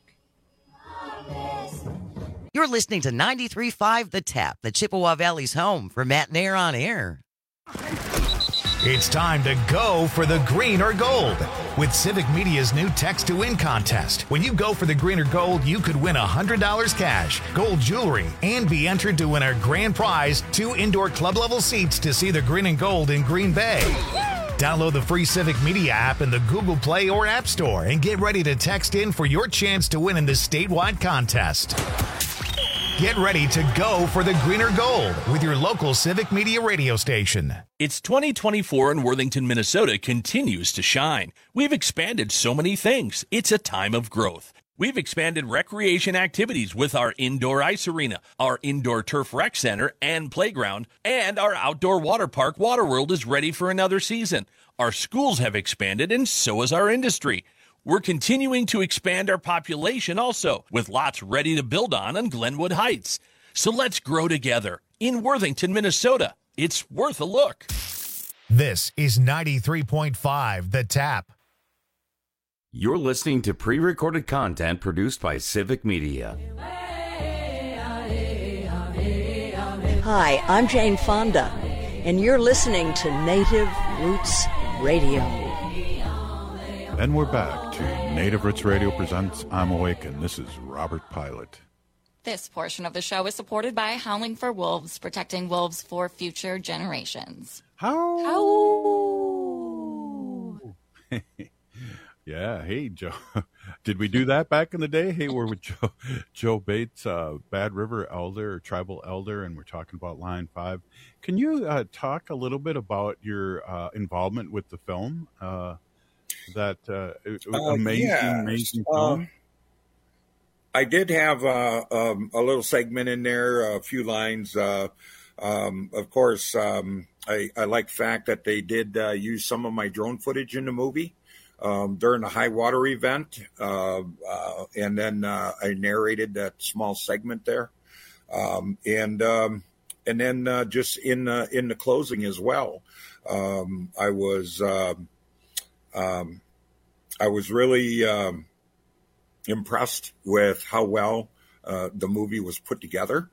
Speaker 30: You're listening to 93.5 The Tap, the Chippewa Valley's home for Matt Nair on air.
Speaker 6: It's time to go for the green or gold with Civic Media's new Text to Win contest. When you go for the green or gold, you could win $100 cash, gold jewelry, and be entered to win our grand prize, 2 indoor club level seats to see the green and gold in Green Bay. Download the free Civic Media app in the Google Play or App Store and get ready to text in for your chance to win in this statewide contest. Get ready to go for the green or gold with your local Civic Media radio station.
Speaker 1: It's 2024 and Worthington, Minnesota continues to shine. We've expanded so many things. It's a time of growth. We've expanded recreation activities with our indoor ice arena, our indoor turf rec center and playground, and our outdoor water park Waterworld is ready for another season. Our schools have expanded and so has our industry. We're continuing to expand our population also, with lots ready to build on Glenwood Heights. So let's grow together. In Worthington, Minnesota, it's worth a look.
Speaker 6: This is 93.5 The Tap.
Speaker 18: You're listening to pre-recorded content produced by Civic Media.
Speaker 2: Hi, I'm Jane Fonda, and you're listening to Native Roots Radio.
Speaker 20: And we're back to Native Roots Radio presents I'm Awake, and this is Robert Pilot.
Speaker 25: This portion of the show is supported by Howling for Wolves, protecting wolves for future generations.
Speaker 20: Yeah, hey, Joe. Did we do that back in the day? Hey, we're with Joe Bates, Bad River Elder, Tribal Elder, and we're talking about Line 5. Can you talk a little bit about your involvement with the film? That amazing film?
Speaker 32: I did have a little segment in there, a few lines. Of course, I like the fact that they did use some of my drone footage in the movie. During the high water event, and then I narrated that small segment there, and then just in the closing as well, I was really impressed with how well the movie was put together,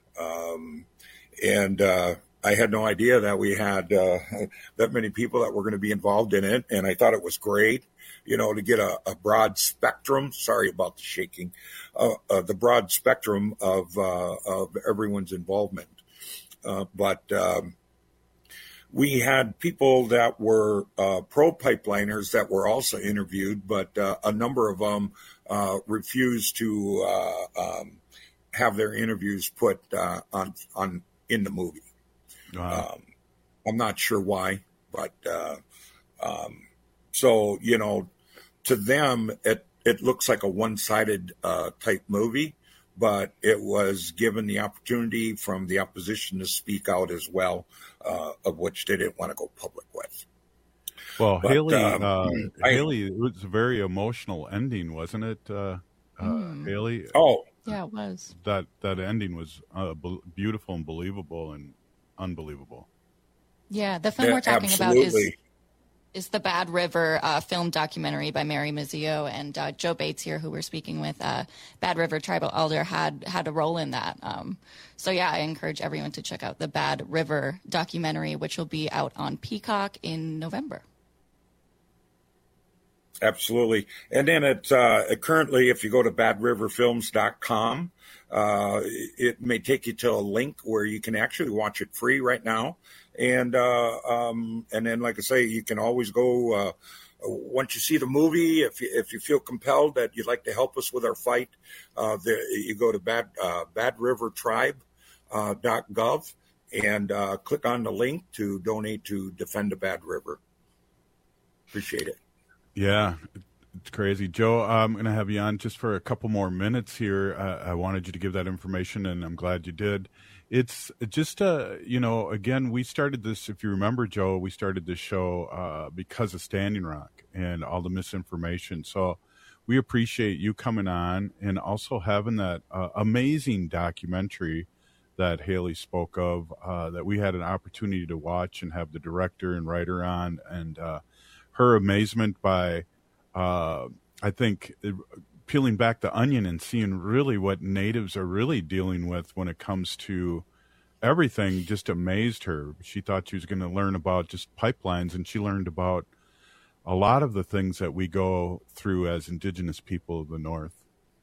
Speaker 32: and I had no idea that we had that many people that were going to be involved in it, and I thought it was great, to get a broad spectrum. Sorry about the shaking, the broad spectrum of everyone's involvement. But we had people that were pro pipeliners that were also interviewed, but a number of them refused to have their interviews put on in the movie. Wow. I'm not sure why, but so to them it looks like a one-sided type movie, but it was given the opportunity from the opposition to speak out as well, of which they didn't want to go public with.
Speaker 20: Well, but, Haley, it was a very emotional ending, wasn't it, Haley?
Speaker 25: Oh, yeah, it was.
Speaker 20: That ending was beautiful and believable and unbelievable.
Speaker 25: Yeah, the film we're talking about is the Bad River film documentary by Mary Mazzio, and Joe Bates here, who we're speaking with, Bad River Tribal Elder, had a role in that. So yeah, I encourage everyone to check out the Bad River documentary, which will be out on Peacock in November.
Speaker 32: Absolutely. And then it's currently, if you go to badriverfilms.com, it may take you to a link where you can actually watch it free right now. And then, like I say, you can always go once you see the movie. If you feel compelled that you'd like to help us with our fight, you go to badrivertribe.gov and click on the link to donate to defend the Bad River. Appreciate it.
Speaker 20: Yeah, it's crazy. Joe, I'm going to have you on just for a couple more minutes here. I wanted you to give that information, and I'm glad you did. It's just, again, we started this, if you remember, Joe, we started this show because of Standing Rock and all the misinformation. So we appreciate you coming on and also having that amazing documentary that Haley spoke of, that we had an opportunity to watch and have the director and writer on, and her amazement by, I think, peeling back the onion and seeing really what natives are really dealing with when it comes to everything just amazed her. She thought she was going to learn about just pipelines, and she learned about a lot of the things that we go through as Indigenous people of the North.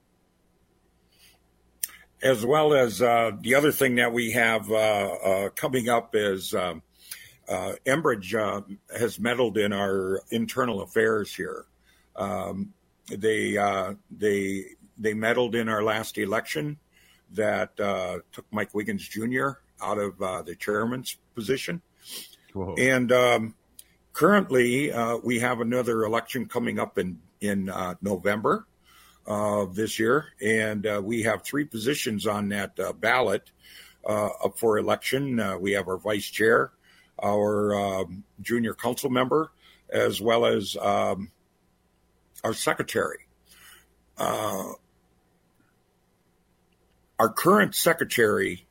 Speaker 32: As well as the other thing that we have coming up is Enbridge has meddled in our internal affairs here. They meddled in our last election that took Mike Wiggins Jr. out of the chairman's position. Whoa. And currently, we have another election coming up in November of this year, and we have 3 positions on that ballot up for election. We have our vice chair, our junior council member, as well as our secretary. Our current secretary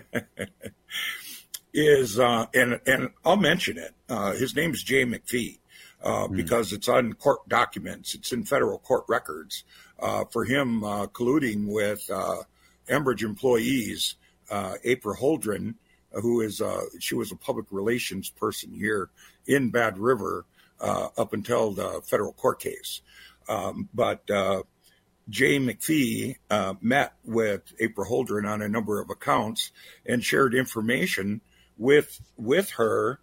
Speaker 32: is, and I'll mention it, his name's Jay McPhee, because it's on court documents, it's in federal court records, for him colluding with Enbridge employees, April Holdren, who is she was a public relations person here in Bad River up until the federal court case. But Jay McPhee met with April Holdren on a number of accounts and shared information with her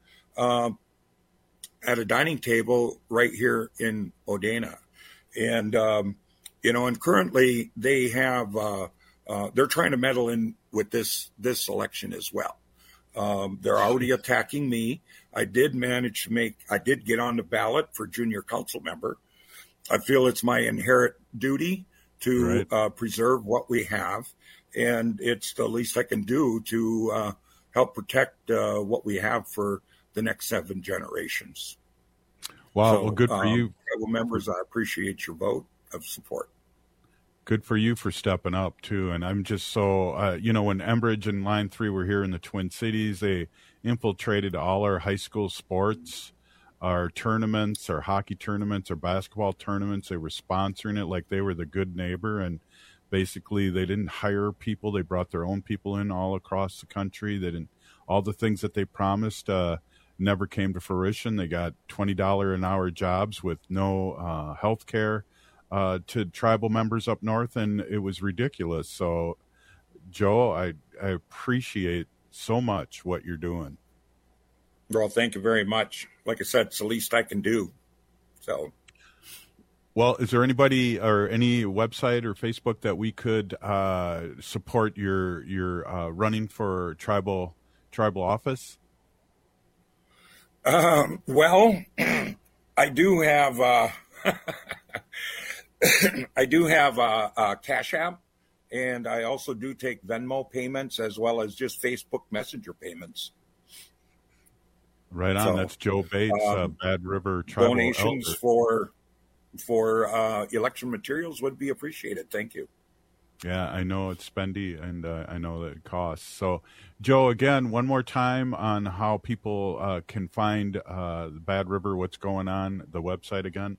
Speaker 32: at a dining table right here in Odena. And, and currently they have, they're trying to meddle in with this election as well. They're already attacking me. I did get on the ballot for junior council member. I feel it's my inherent duty to preserve what we have, and it's the least I can do to help protect what we have for the next 7 generations.
Speaker 20: Wow,
Speaker 32: So,
Speaker 20: well, good for you.
Speaker 32: Tribal members, I appreciate your vote of support.
Speaker 20: Good for you for stepping up, too. And I'm just so, when Enbridge and Line 3 were here in the Twin Cities, they infiltrated all our high school sports, our tournaments, our hockey tournaments, our basketball tournaments. They were sponsoring it like they were the good neighbor. And basically, they didn't hire people. They brought their own people in all across the country. They didn't, all the things that they promised never came to fruition. They got $20 an hour jobs with no health care to tribal members up north, and it was ridiculous. So, Joe, I appreciate so much what you're doing.
Speaker 32: Well, thank you very much. Like I said, it's the least I can do. So,
Speaker 20: well, is there anybody or any website or Facebook that we could support your running for tribal office?
Speaker 32: Well, I do have a Cash App, and I also do take Venmo payments as well as just Facebook Messenger payments.
Speaker 20: Right on. So, that's Joe Bates, Bad River Tribal
Speaker 32: donations
Speaker 20: Elder.
Speaker 32: for election materials would be appreciated. Thank you.
Speaker 20: Yeah, I know it's spendy, and I know that it costs. So, Joe, again, one more time on how people can find the Bad River, what's going on, the website again.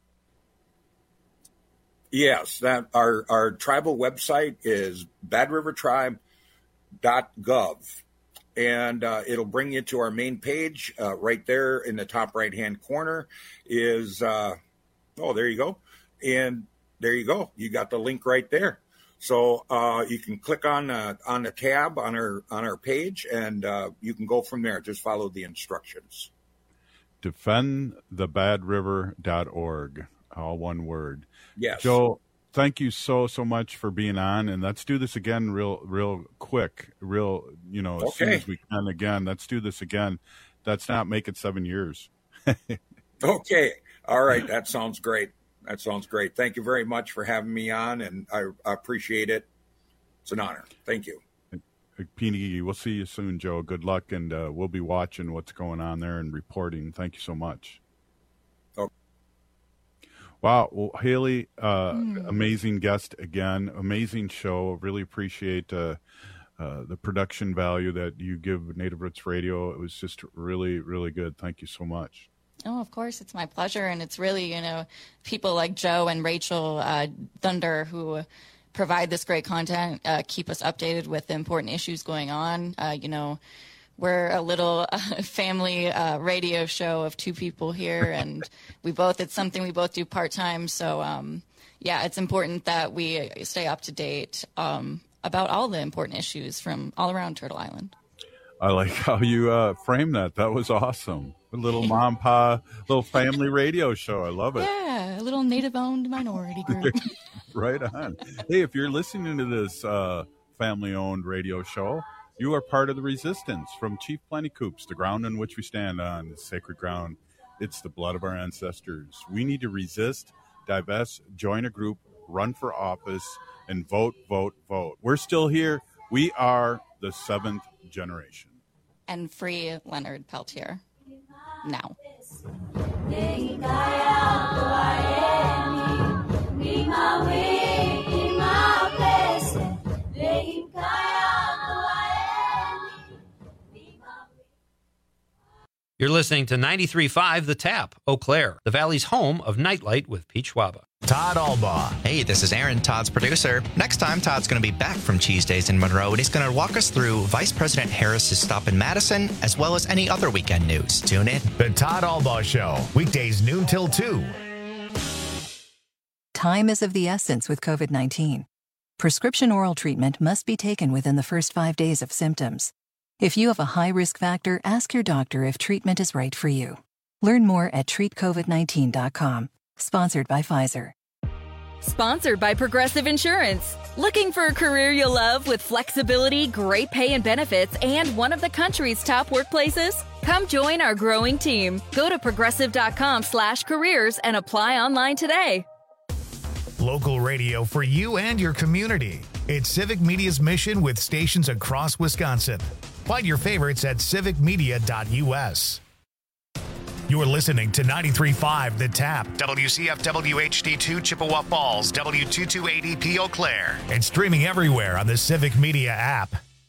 Speaker 32: Yes, that our tribal website is badrivertribe.gov, and it'll bring you to our main page. Right there in the top right-hand corner is, there you go. And there you go. You got the link right there. So you can click on the tab on our page, and you can go from there. Just follow the instructions.
Speaker 20: Defendthebadriver.org, all one word.
Speaker 32: Yes.
Speaker 20: Joe, thank you so much for being on, and let's do this again real quick, as soon as we can again. Let's do this again. Let's not make it 7 years.
Speaker 32: Okay. All right. That sounds great. Thank you very much for having me on, and I appreciate it. It's an honor. Thank you.
Speaker 20: Peeny, we'll see you soon, Joe. Good luck, and we'll be watching what's going on there and reporting. Thank you so much.
Speaker 32: Okay.
Speaker 20: Wow. Well, Haley, amazing guest again. Amazing show. Really appreciate the production value that you give Native Roots Radio. It was just really, really good. Thank you so much.
Speaker 25: Oh, of course. It's my pleasure. And it's really, people like Joe and Rachel Thunder who provide this great content, keep us updated with the important issues going on. We're a little family radio show of two people here, and it's something we both do part-time. So, it's important that we stay up to date about all the important issues from all around Turtle Island.
Speaker 20: I like how you framed that. That was awesome. A little mom, pa, little family radio show. I love it.
Speaker 25: Yeah, a little Native-owned minority group.
Speaker 20: Right on. Hey, if you're listening to this family-owned radio show, you are part of the resistance. From Chief Plenty Coops, the ground on which we stand on is sacred ground. It's the blood of our ancestors. We need to resist, divest, join a group, run for office, and vote, vote, vote. We're still here. We are the 7th generation.
Speaker 25: And free Leonard Peltier. Now.
Speaker 16: You're listening to 93.5 The Tap, Eau Claire, the Valley's home of Nightlight with Pete Schwaba.
Speaker 3: Todd Albaugh.
Speaker 4: Hey, this is Aaron, Todd's producer. Next time, Todd's going to be back from Cheese Days in Monroe, and he's going to walk us through Vice President Harris's stop in Madison, as well as any other weekend news. Tune in.
Speaker 3: The Todd Albaugh Show, weekdays noon till 2.
Speaker 5: Time is of the essence with COVID-19. Prescription oral treatment must be taken within the first 5 days of symptoms. If you have a high risk factor, ask your doctor if treatment is right for you. Learn more at treatcovid19.com. Sponsored by Pfizer.
Speaker 7: Sponsored by Progressive Insurance. Looking for a career you'll love with flexibility, great pay and benefits, and one of the country's top workplaces? Come join our growing team. Go to progressive.com/careers and apply online today.
Speaker 3: Local radio for you and your community. It's Civic Media's mission with stations across Wisconsin. Find your favorites at civicmedia.us. You're listening to 93.5 The Tap, WCFW HD2 Chippewa Falls, W2280P Eau Claire, and streaming everywhere on the Civic Media app.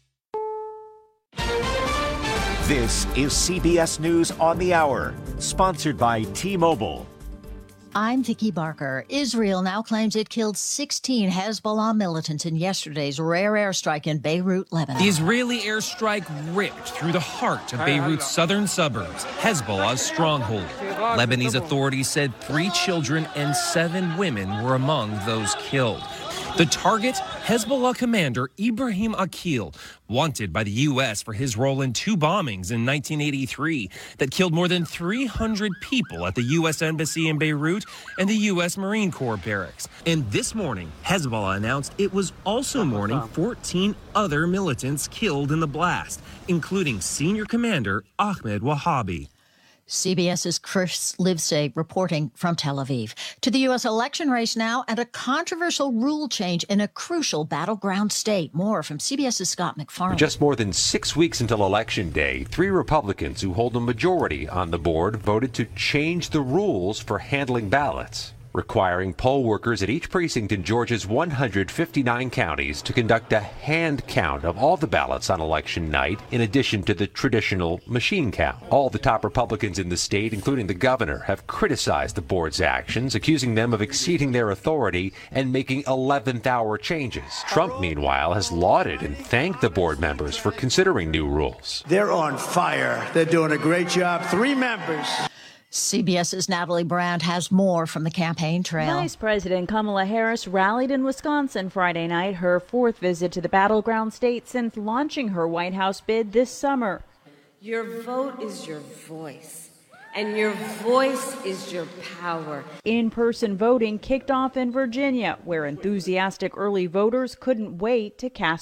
Speaker 8: This is CBS News on the Hour, sponsored by T-Mobile.
Speaker 9: I'm Vicki Barker. Israel now claims it killed 16 Hezbollah militants in yesterday's rare airstrike in Beirut, Lebanon.
Speaker 10: The Israeli airstrike ripped through the heart of Beirut's southern suburbs, Hezbollah's stronghold. Lebanese authorities said 3 children and 7 women were among those killed. The target, Hezbollah commander Ibrahim Akil, wanted by the U.S. for his role in 2 bombings in 1983 that killed more than 300 people at the U.S. Embassy in Beirut and the U.S. Marine Corps barracks. And this morning, Hezbollah announced it was also mourning 14 other militants killed in the blast, including senior commander Ahmed Wahabi.
Speaker 9: CBS's Chris Livesay reporting from Tel Aviv. To the U.S. election race now, and a controversial rule change in a crucial battleground state. More from CBS's Scott McFarland.
Speaker 12: Just more than 6 weeks until Election Day, 3 Republicans who hold a majority on the board voted to change the rules for handling ballots. requiring poll workers at each precinct in Georgia's 159 counties to conduct a hand count of all the ballots on election night, in addition to the traditional machine count. All the top Republicans in the state, including the governor, have criticized the board's actions, accusing them of exceeding their authority and making 11th-hour changes. Trump, meanwhile, has lauded and thanked the board members for considering new rules.
Speaker 11: They're on fire. They're doing a great job. 3 members.
Speaker 9: CBS's Natalie Brand has more from the campaign trail.
Speaker 13: Vice President Kamala Harris rallied in Wisconsin Friday night, her 4th visit to the battleground state since launching her White House bid this summer.
Speaker 14: Your vote is your voice, and your voice is your power.
Speaker 13: In-person voting kicked off in Virginia, where enthusiastic early voters couldn't wait to cast